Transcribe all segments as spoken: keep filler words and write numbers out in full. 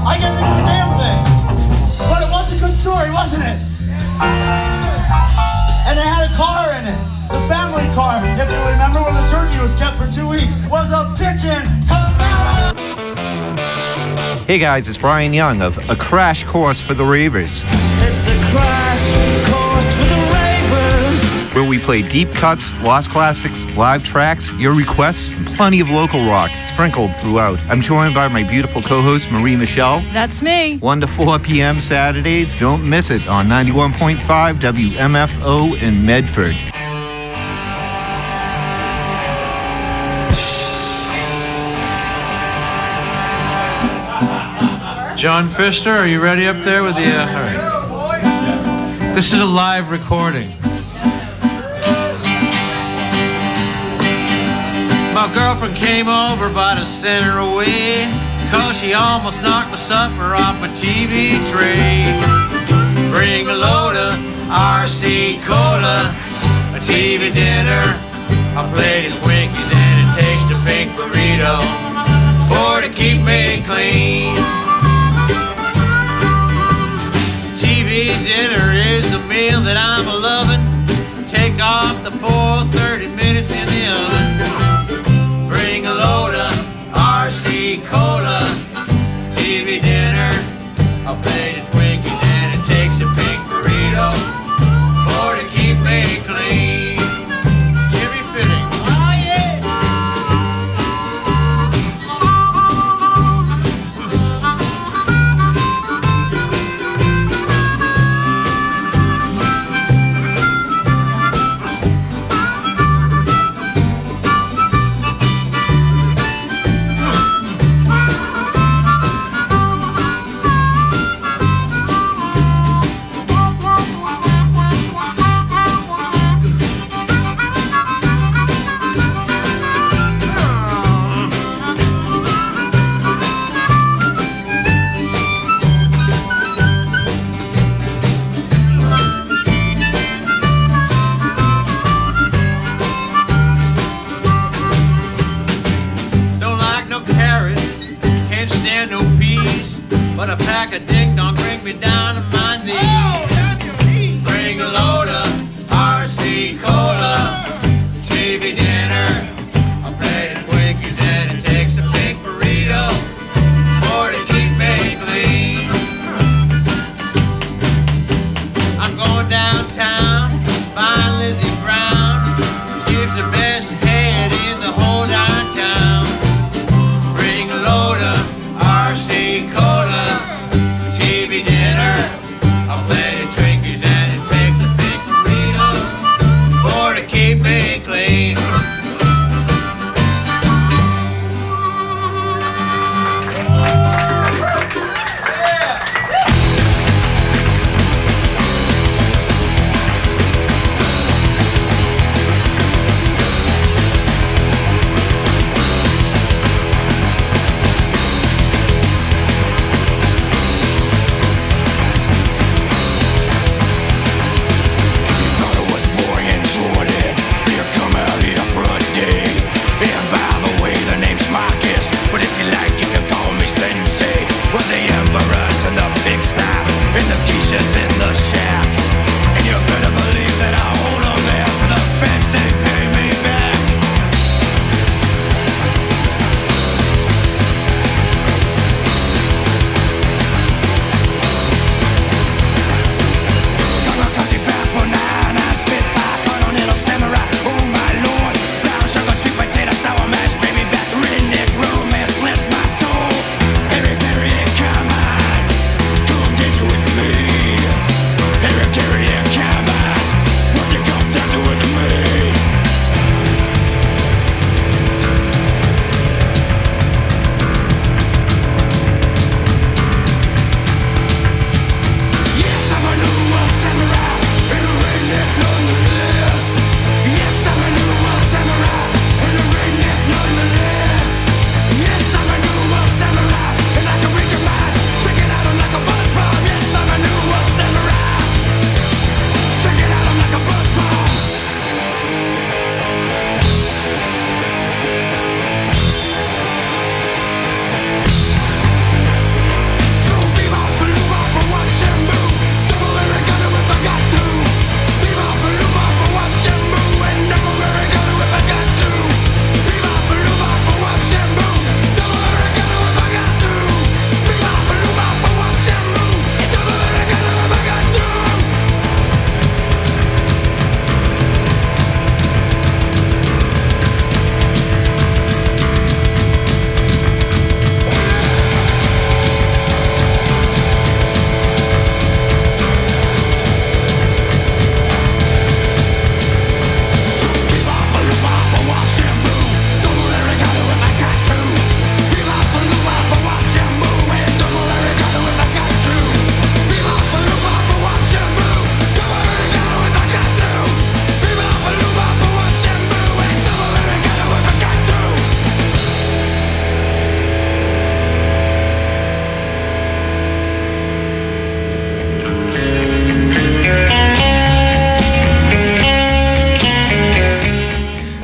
I get the damn thing. But it was a good story, wasn't it? And they had a car in it. The family car, if you remember, where the turkey was kept for two weeks, was a bitchin' Camaro. Hey guys, it's Brian Young of A Crash Course for the Ravers. It's a crash course for the Ravers, where we play deep cuts, lost classics, live tracks, your requests, and plenty of local rock sprinkled throughout. I'm joined by my beautiful co-host, Marie Michelle. That's me. one to four p.m. Saturdays. Don't miss it on ninety-one point five W M F O in Medford. John Pfister, are you ready up there with the... Uh, all right. This is a live recording. My girlfriend came over about a center away, cause she almost knocked my supper off my T V tray. Bring a load of R C Cola, a T V dinner, a plate of Twinkies, and it takes a pink burrito for to keep me clean. T V dinner is the meal that I'm a-lovin'. Take off the poor thirty minutes in the oven. Bring a load of R C Cola, T V dinner, a plate of Twinkies, and it takes a pink burrito for to keep me clean. Jimmy Fitting. Oh yeah! But a pack of ding-dong bring me down to my knees. Oh, bring a load of R C Cola, T V dinner, a plate of Twinkies, and it takes a pink burrito for to keep me clean. I'm going downtown, find Lizzie Brown, gives the best head in the whole darn town. Bring a load of R C Cola, T V dinner, a plate of Twinkies, and it takes a big burrito for to keep me clean. thought it was boring and Jordan. Here come out here.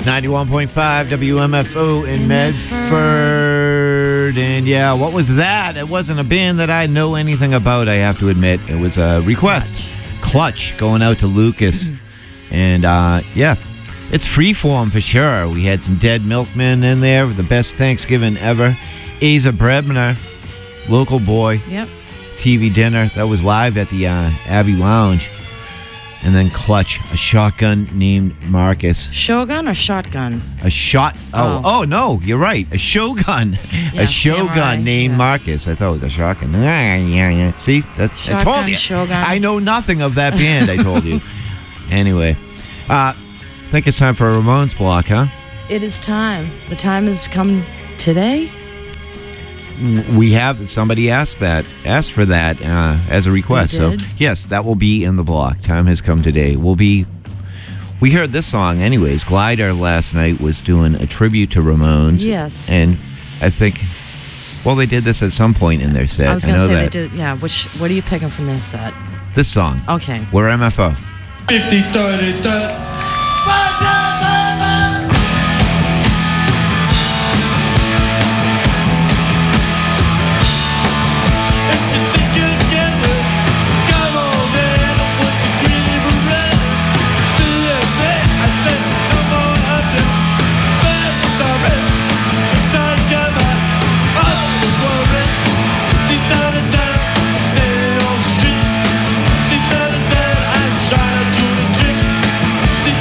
ninety-one point five W M F O in, in Medford. And yeah, what was that? It wasn't a band that I know anything about, I have to admit. It was a request. Clutch, Clutch going out to Lucas. And uh, yeah, it's Freeform for sure. We had some Dead Milkmen in there. The best Thanksgiving ever. Asa Brebner, local boy. Yep. T V dinner. That was live at the uh, Abbey Lounge. And then Clutch, a shotgun named Marcus. Shogun or shotgun? A shot. Oh, oh, oh no, you're right. A shogun. Yeah, a shogun samurai, named yeah. Marcus. I thought it was a shotgun. Yeah, yeah, yeah. See, that, I told Shotgun, you. Shogun. I know nothing of that band. I told you. Anyway, uh, I think it's time for a Ramones block, huh? It is time. The time has come today. We have somebody asked that, asked for that uh, as a request. So did? yes, that will be in the block. Time has come today. We'll be. We heard this song, anyways. Glider last night was doing a tribute to Ramones. Yes, and I think, well, they did this at some point in their set. I was going to know say that. they did. Yeah. Which? What are you picking from this set? This song. Okay. We're M F O. fifty thirty thirty. China to the chick.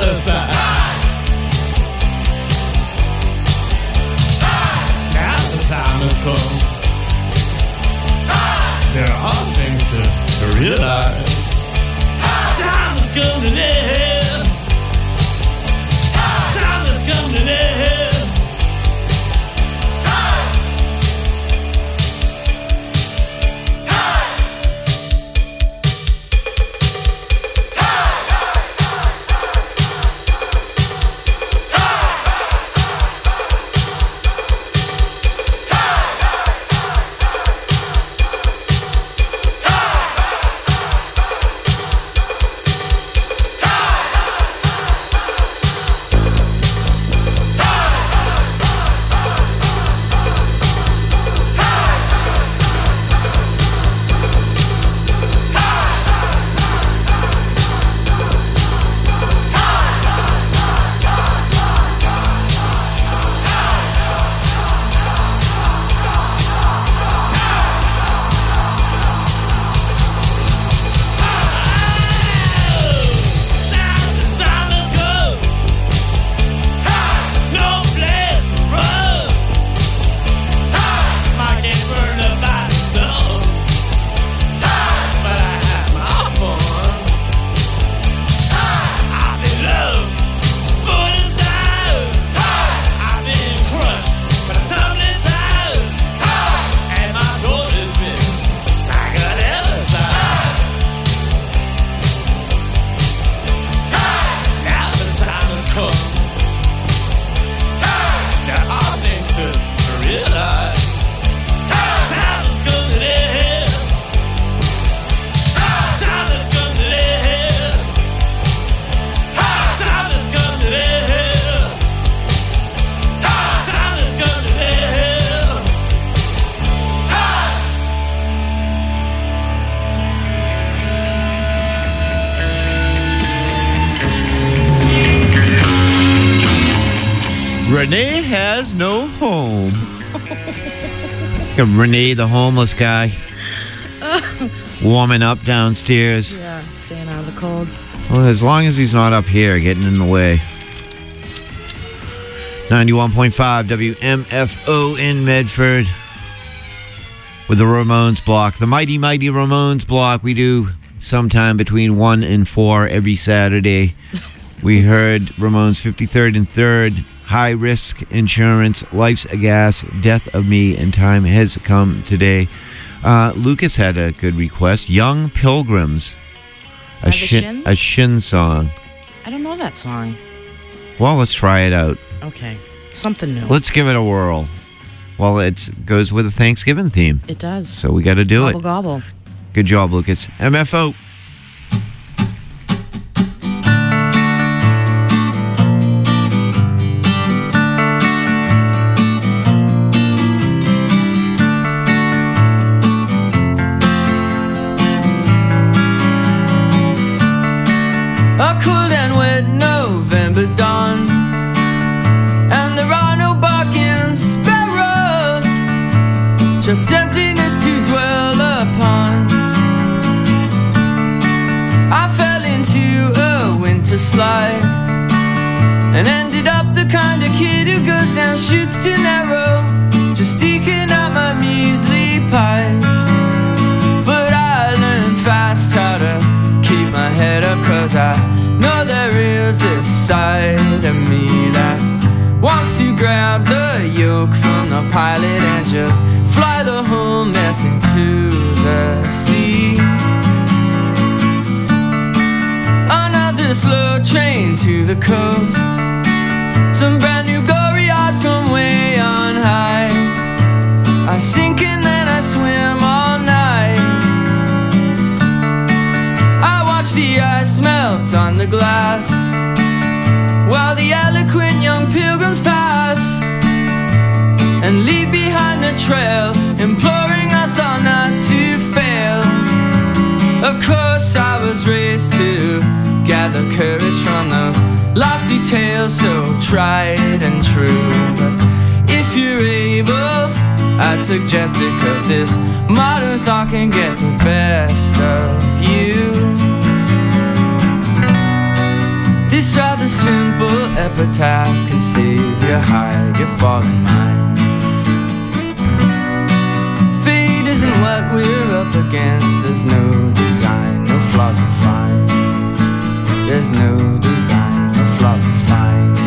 other side. Now the time has come. There are things to, to realize. Time has come to live. Time has come to live. Renee has no home. Got Renee, the homeless guy, warming up downstairs. Yeah, staying out of the cold. Well, as long as he's not up here getting in the way. ninety-one point five W M F O in Medford with the Ramones block. The mighty, mighty Ramones block we do sometime between one and four every Saturday. We heard Ramones fifty-third and third, High Risk Insurance, Life's a Gas, Death of Me, and Time Has Come Today. Uh, Lucas had a good request. Young Pilgrims, a, shin, a Shin song. I don't know that song. Well, let's try it out. Okay, something new. Let's give it a whirl. Well, it goes with a Thanksgiving theme. It does. So we got to do gobble, it. Gobble, Good job, Lucas. M F O. A cold and wet November dawn, and there are no barking sparrows, just emptiness to dwell upon. I fell into a winter slide and ended up the kind of kid who goes down chutes too narrow, just eking out my measly pie. But I learned fast how to keep my head up, cause I know there is this side of me that wants to grab the yoke from the pilot and just fly the whole mess into the sea. Another slow train to the coast, some brand new gory yacht from way on high. I sink and then I swim all night. The ice melt on the glass while the eloquent young pilgrims pass and leave behind the trail, imploring us all not to fail. Of course I was raised to gather courage from those lofty tales so tried and true. But if you're able, I'd suggest it, cause this modern thought can get the best of you. This rather a simple epitaph can save you, hide your fallen mind. Fate isn't what we're up against. There's no design, no flaws to find. There's no design, no flaws to find.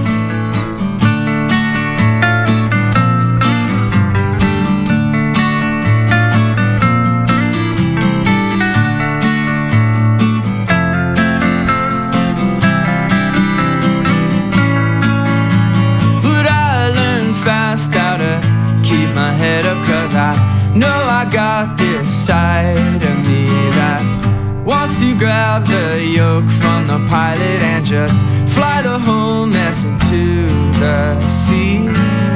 How to keep my head up, cause I know I got this side of me that wants to grab the yoke from the pilot and just fly the whole mess into the sea.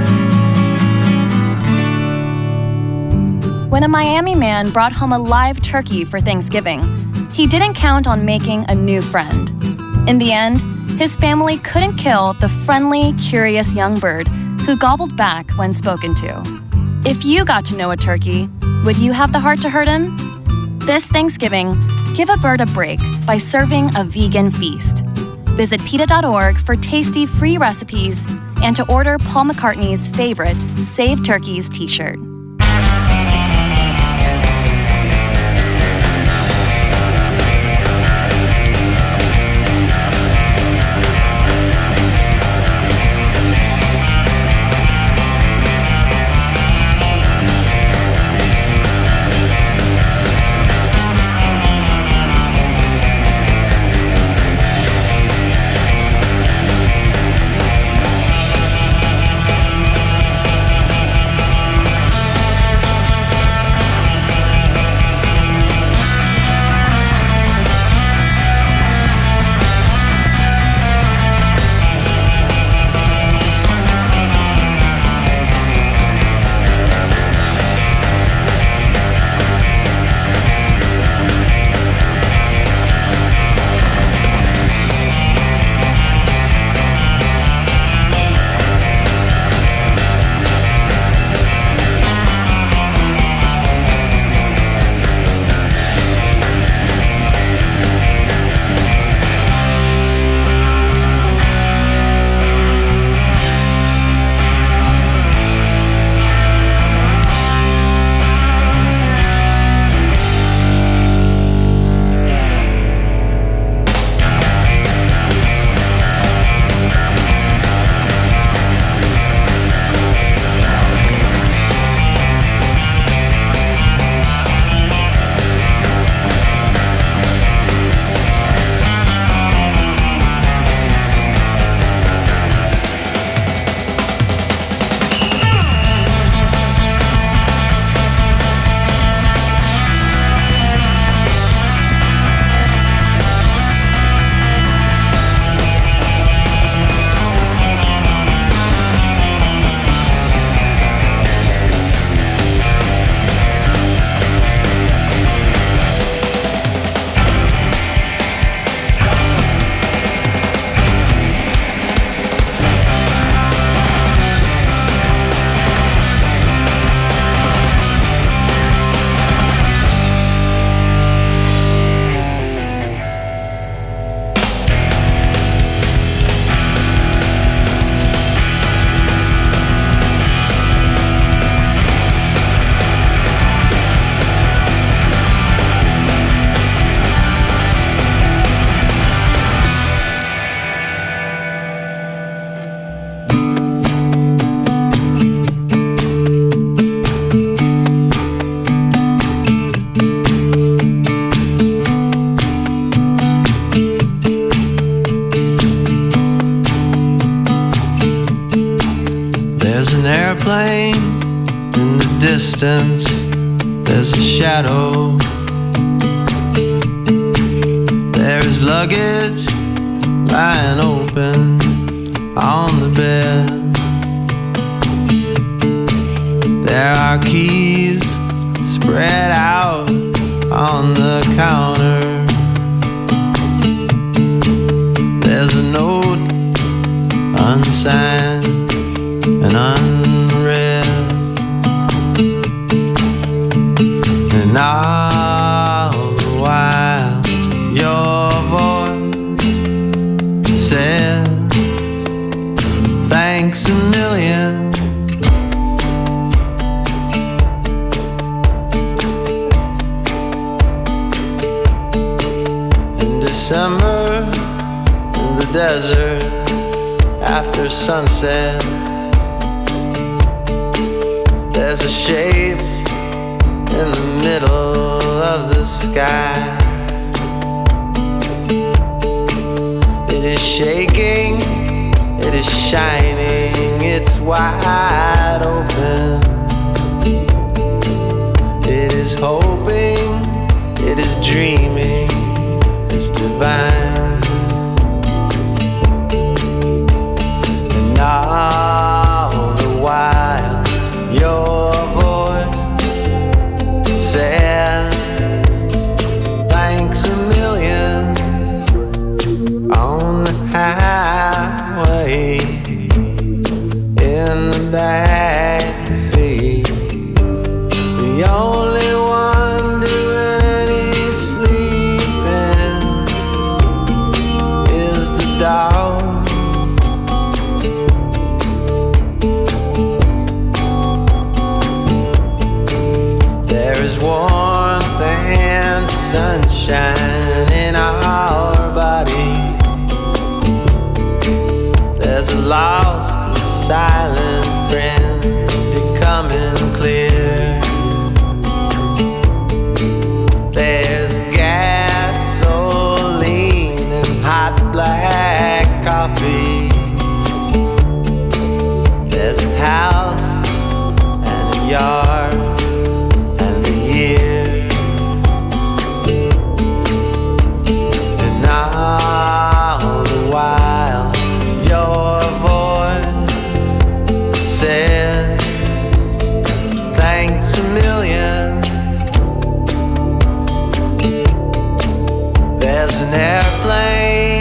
When a Miami man brought home a live turkey for Thanksgiving, he didn't count on making a new friend. In the end, his family couldn't kill the friendly, curious young bird who gobbled back when spoken to. If you got to know a turkey, would you have the heart to hurt him? This Thanksgiving, give a bird a break by serving a vegan feast. Visit PETA dot org for tasty free recipes and to order Paul McCartney's favorite Save Turkeys t-shirt. airplane in the distance. There's a shadow. There is luggage lying open on the bed. There are keys spread out on the counter. There's a note unsigned and unread, and all the while your voice said thanks a million. In December, in the desert, after sunset, there's a shape in the middle of the sky. It is shaking, it is shining, it's wide open. It is hoping, it is dreaming, it's divine. And all the while your voice says thanks a million on the highway in the backseat. The only one doing any sleeping is the dog. There is warmth and sunshine in our body. There's a lost and silent friend becoming clear. There's gasoline and hot black coffee. There's a house and a yard and a year. And all the while your voice says thanks a million. There's an airplane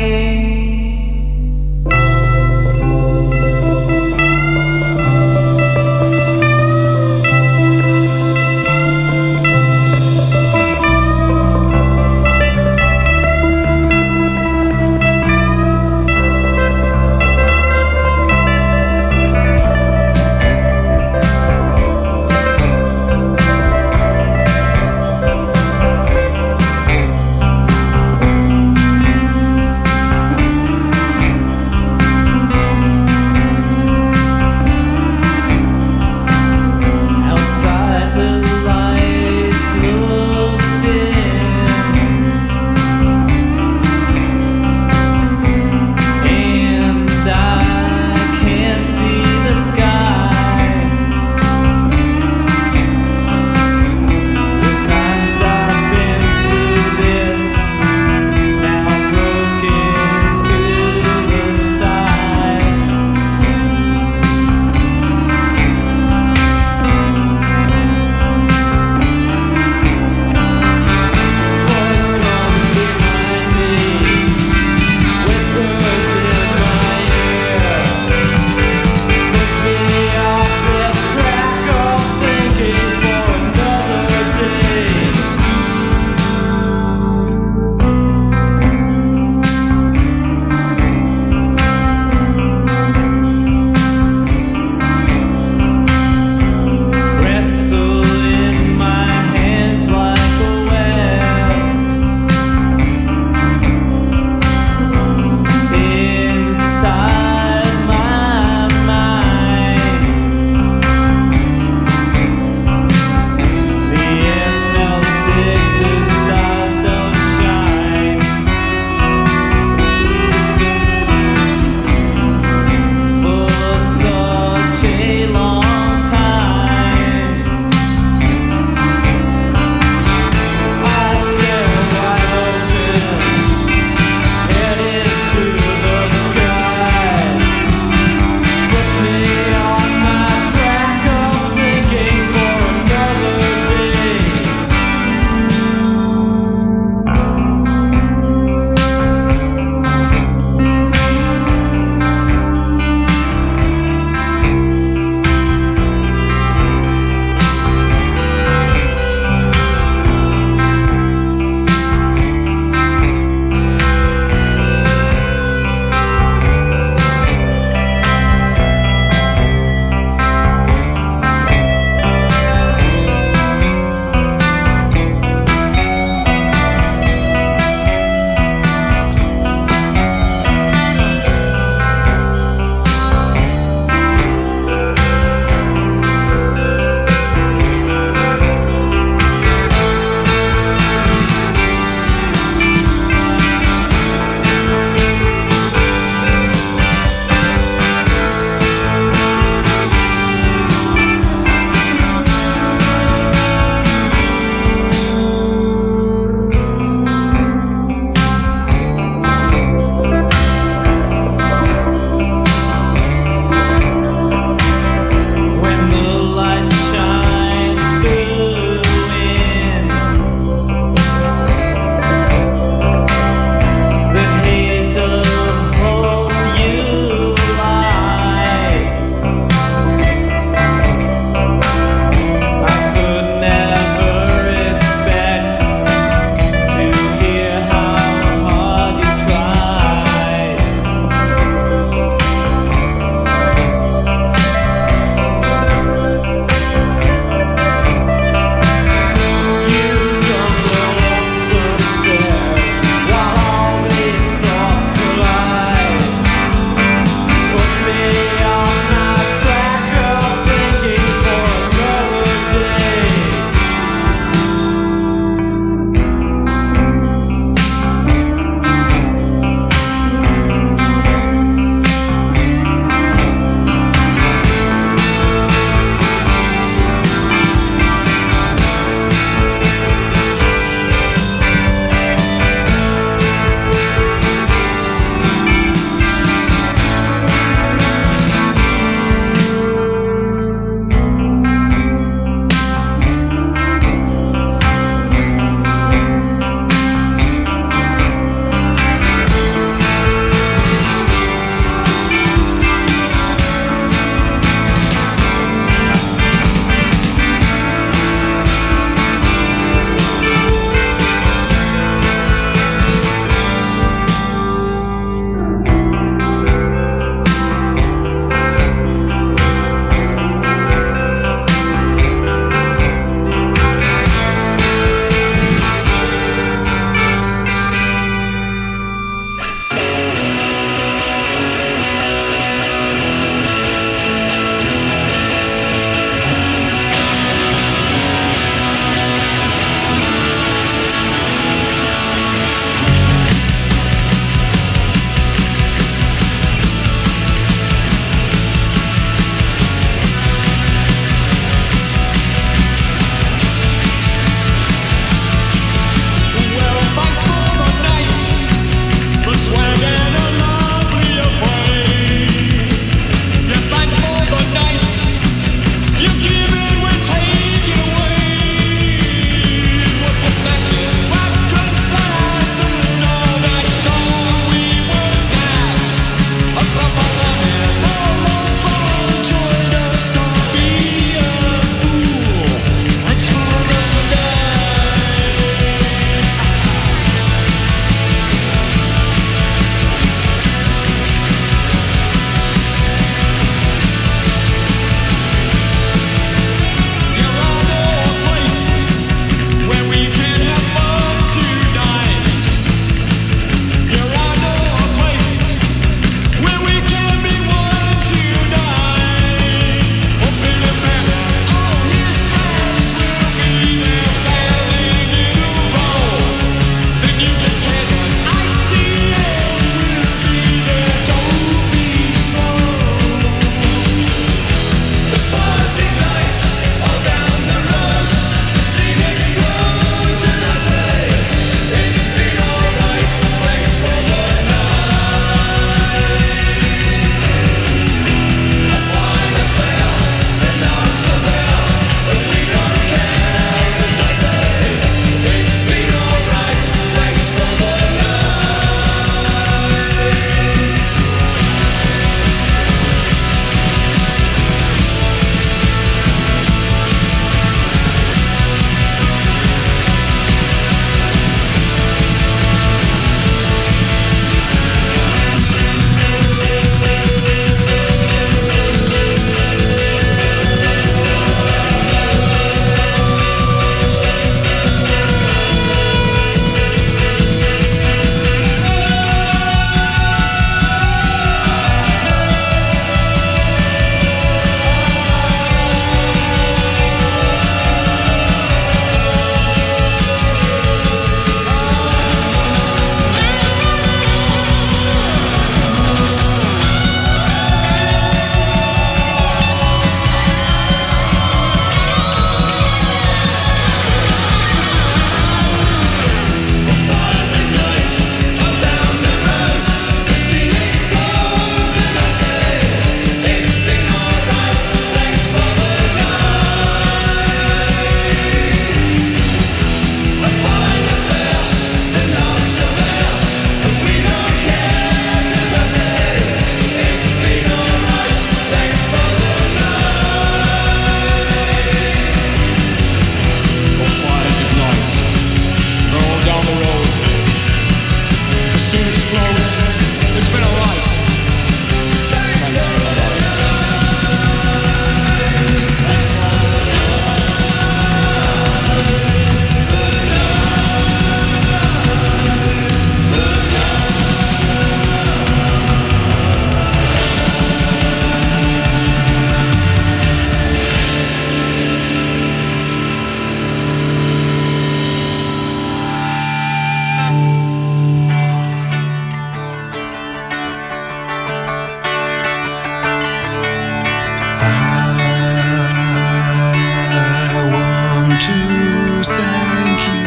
to thank you.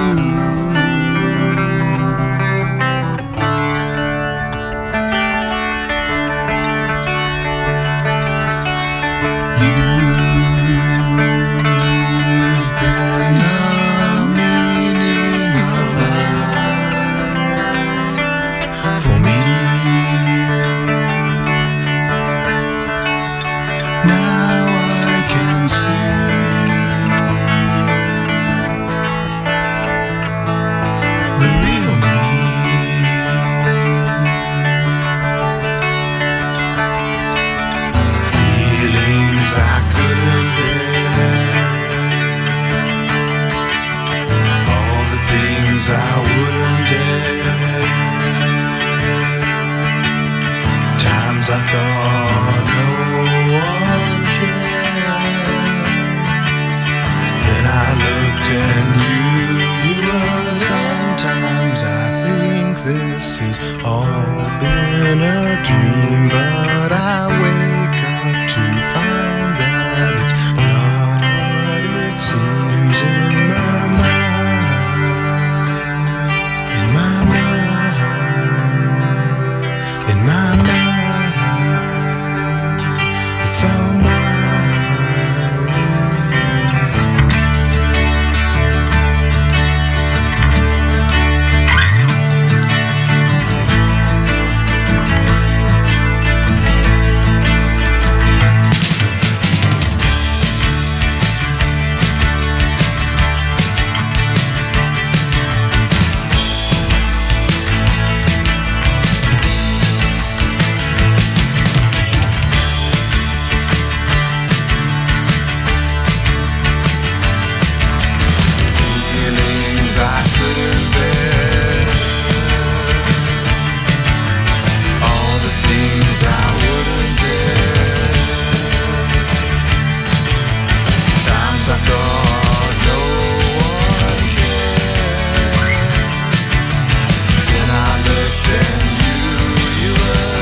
You've been the meaning of life for me. Now I can see the real me. Feelings I couldn't bear, all the things I wouldn't dare. Times I thought no one cared. Then I looked and knew you were. Sometimes I think this has all been a dream, but I wake up to find that it's not what it seems in my mind. In my mind. In my mind. It's all mine. Feelings I couldn't bear, all the things I wouldn't dare. Times I thought no one cared. Then I looked and knew you were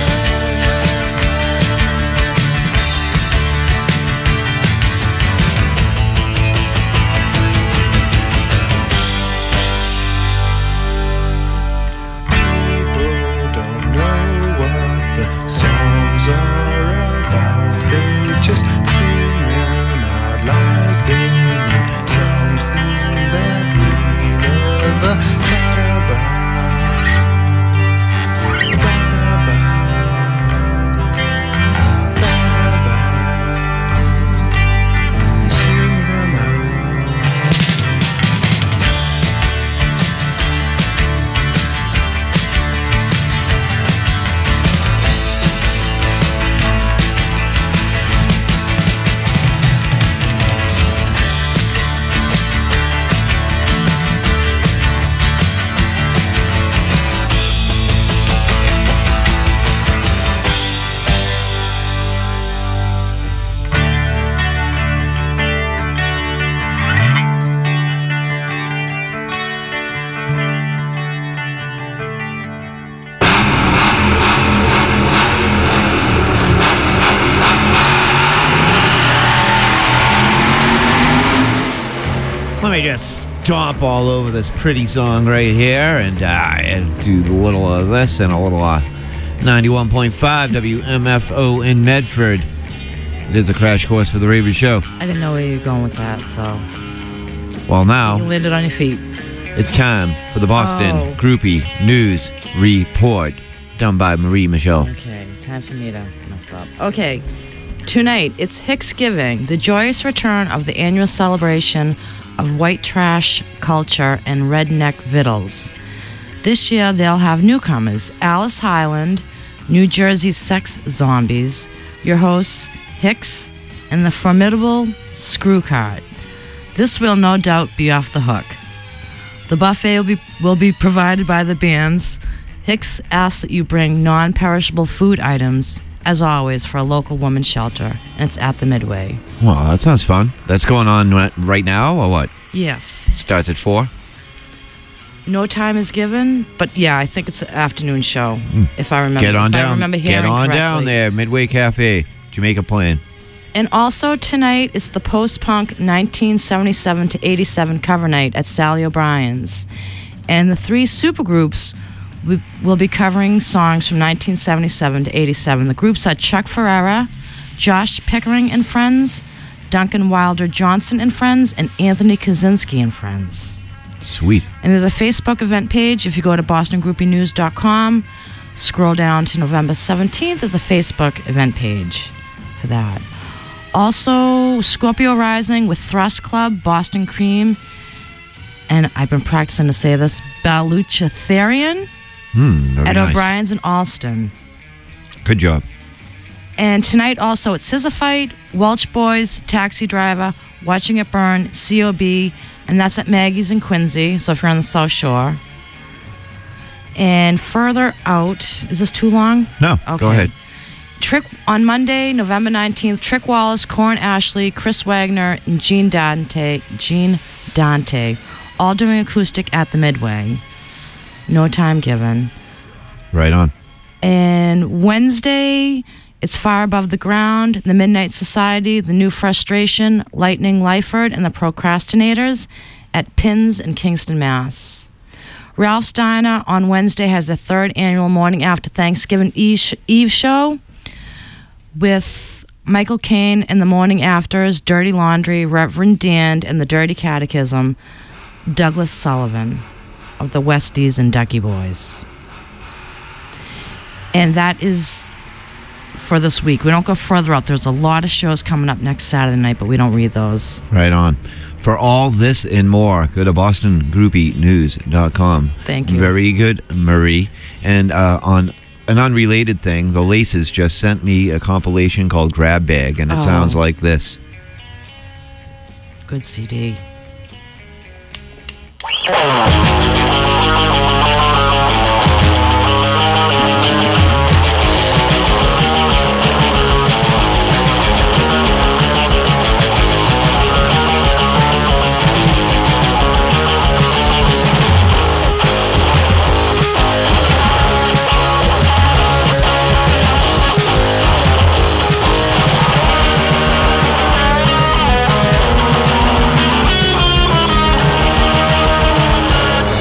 People don't know what the songs are about. They just sing them out like they mean something that we never thought about. Thought about. Thought about. Sing them out. Let me just stomp all over this pretty song right here and, uh, and do a little of this and a little uh, ninety-one point five W M F O in Medford. It is a crash course for the Ravers Show. I didn't know where you were going with that, so Well, you now landed on your feet. it's time for the Boston Oh. Groupie News Report, done by Marie Michelle. Okay, time for me to mess up. Okay, tonight it's Hicksgiving, the joyous return of the annual celebration of white trash culture and redneck vittles. This year they'll have newcomers: Alice Highland, New Jersey's Sex Zombies, your hosts Hicks, and the formidable Screw Cart. This will no doubt be off the hook. The buffet will be, will be provided by the bands. Hicks asks that you bring non-perishable food items, as always, for a local women's shelter, and it's at the Midway. Well, that sounds fun. That's going on right now, or what? Yes. Starts at four? No time is given, but yeah, I think it's an afternoon show, if I remember. Get on if down. I remember hearing Get on correctly. down there, Midway Cafe, Jamaica Plain. And also tonight, it's the post-punk nineteen seventy-seven to eighty-seven cover night at Sally O'Brien's. And the three supergroups we will be covering songs from nineteen seventy-seven to eighty-seven. The groups are Chuck Ferrera, Josh Pickering and Friends, Duncan Wilder Johnson and Friends, and Anthony Kaczynski and Friends. Sweet. And there's a Facebook event page. If you go to boston groupie news dot com, scroll down to November seventeenth, there's a Facebook event page for that. Also, Scorpio Rising with Thrust Club, Boston Cream, and I've been practicing to say this, Baluchitherian Hmm, very at nice. O'Brien's in Alston. Good job. And tonight also at Scissor Fight, Welch Boys, Taxi Driver, Watching It Burn, C O B, and that's at Maggie's in Quincy, so if you're on the South Shore. And further out, is this too long? No, go ahead. Trick on Monday, November nineteenth, Trick Wallace, Corin Ashley, Chris Wagner, and Gene Dante, Gene Dante, all doing acoustic at the Midway. No time given. Right on. And Wednesday, it's Far Above the Ground, The Midnight Society, The New Frustration, Lightning Lyford, and The Procrastinators at Pins in Kingston, Mass. Ralph Steiner on Wednesday has the third annual Morning After Thanksgiving Eve Eve show with Michael Caine and the Morning Afters, Dirty Laundry, Reverend Dan, and the Dirty Catechism, Douglas Sullivan of the Westies and Ducky Boys. And that is for this week. We don't go further out. There's a lot of shows coming up next Saturday night, but we don't read those. Right on. For all this and more, go to boston groupie news dot com. Thank you. Very good, Marie. And uh, on an unrelated thing, the Laces just sent me a compilation called Grab Bag, and it Oh. sounds like this. Good C D. Thank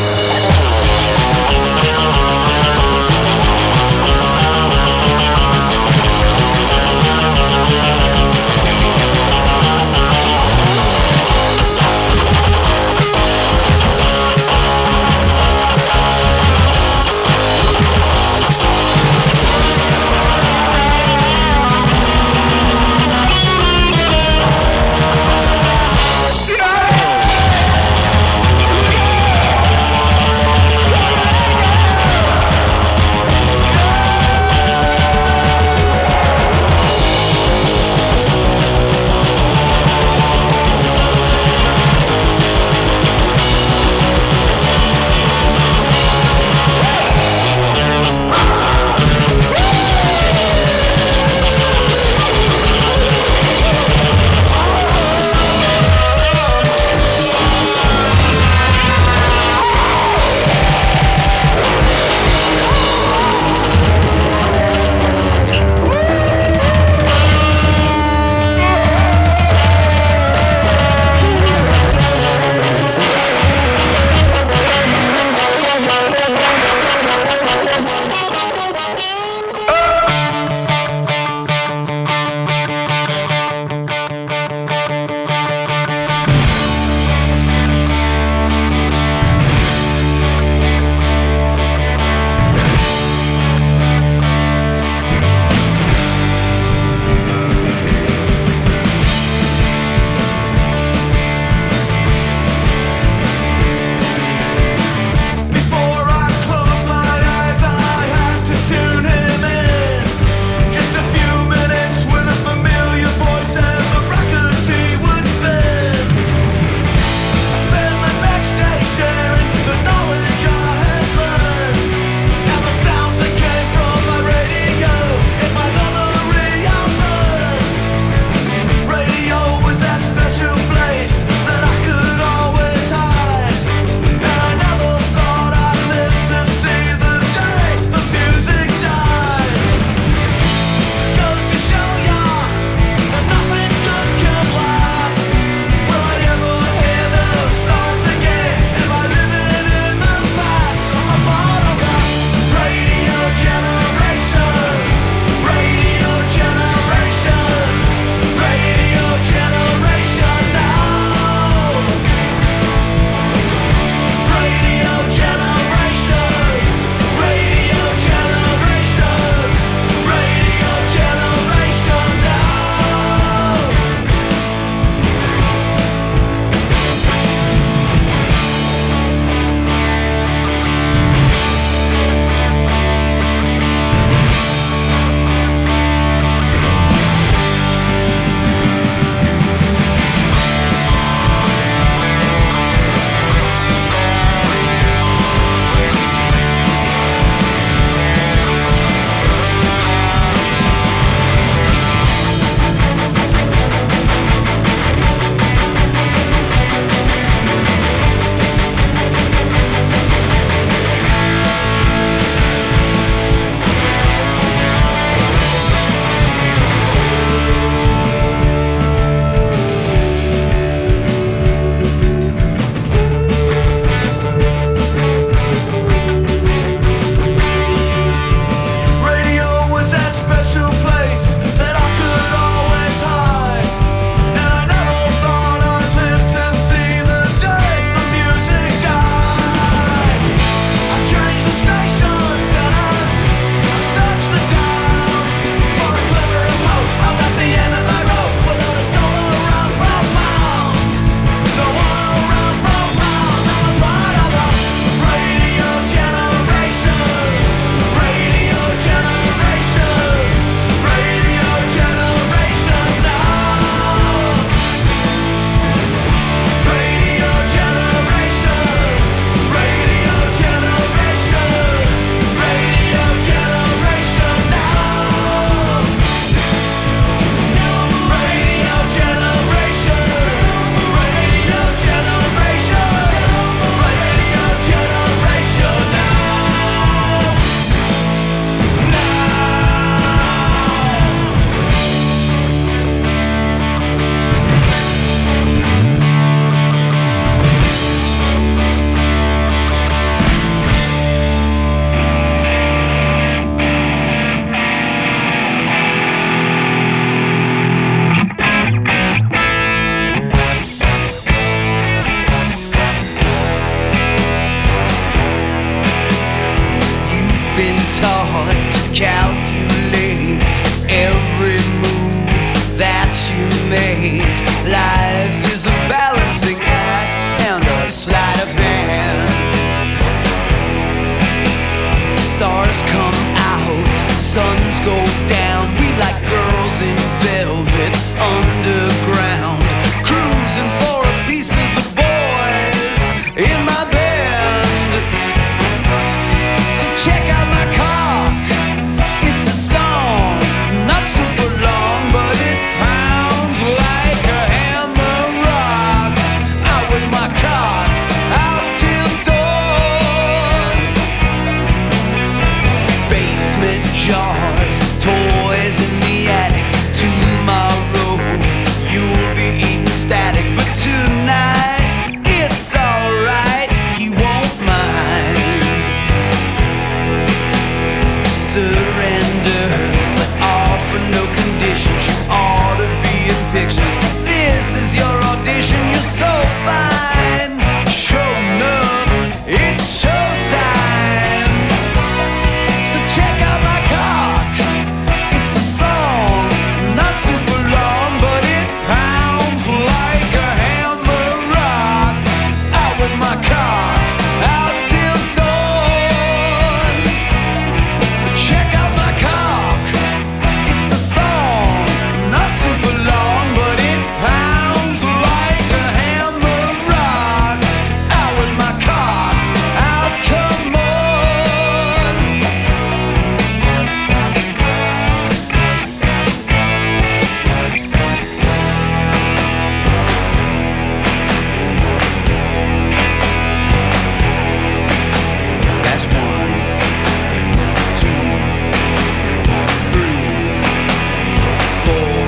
take. Life is a balancing act and a sleight of hand. Stars come out, suns go down. We like girls in velvet underground, cruising for a piece of the boys in my band. So check out my cock. It's a song, not super long, but it pounds like a hammer rock. Out with my cock, out till dawn. Basement jars, toys in the attic. Tomorrow you'll be eating static, but tonight it's alright, he won't mind. Surrender, but offer no conditions. You ought to be in pictures. This is your audition, you're so fine. Show enough, it's showtime. So check out my cock. It's a song, not super long, but it pounds like a hammer rock. Out with my cock, out till dawn. Check out my cock. It's a song, not super long, but it pounds like a hammer rock. Out with my cock, out, come on. That's one, two, three, four.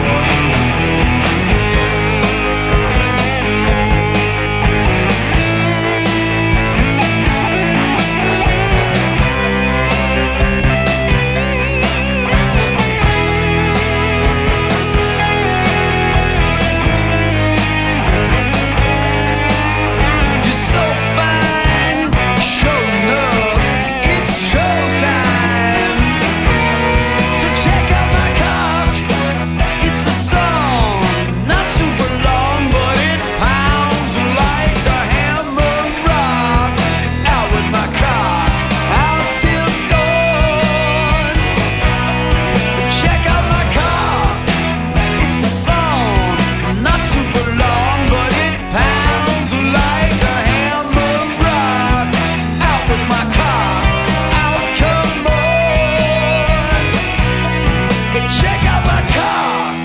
You're so fine, show enough, it's showtime. So check out my cock. It's a song, not super long, but it pounds like a hammer rock. Out with my cock, out till dawn. Check out my cock. It's a song, not super long, but it pounds like a hammer rock. Out with my cock, out, come on. Hey, check out my cock.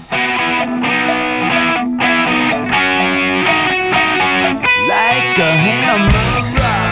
Like a hammer rock.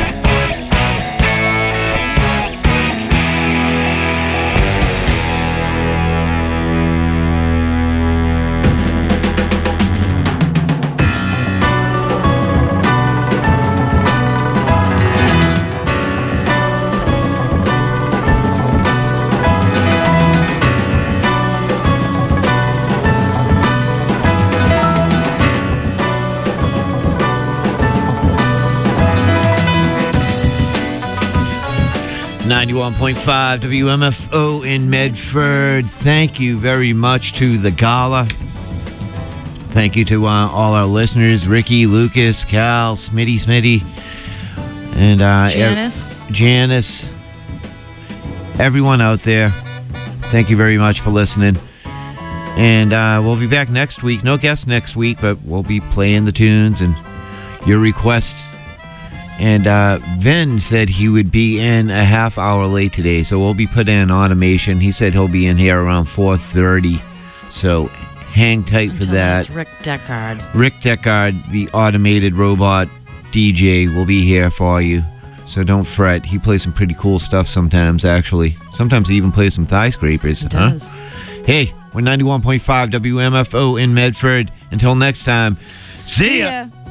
ninety-one point five W M F O in Medford. Thank you very much to the gala. Thank you to uh, all our listeners, Ricky, Lucas, Cal, Smitty, Smitty, and uh, Janice. ev- Janice, everyone out there. Thank you very much for listening. And uh, we'll be back next week. No guests next week, but we'll be playing the tunes and your requests. And uh, Vin said he would be in a half hour late today, so we'll be putting in automation. He said he'll be in here around four thirty, so hang tight for Until then, that. It's Rick Deckard. Rick Deckard, the automated robot D J, will be here for you, so don't fret. He plays some pretty cool stuff sometimes, actually. Sometimes he even plays some thigh scrapers. He huh? does. Hey, we're ninety-one point five W M F O in Medford. Until next time, see ya. ya.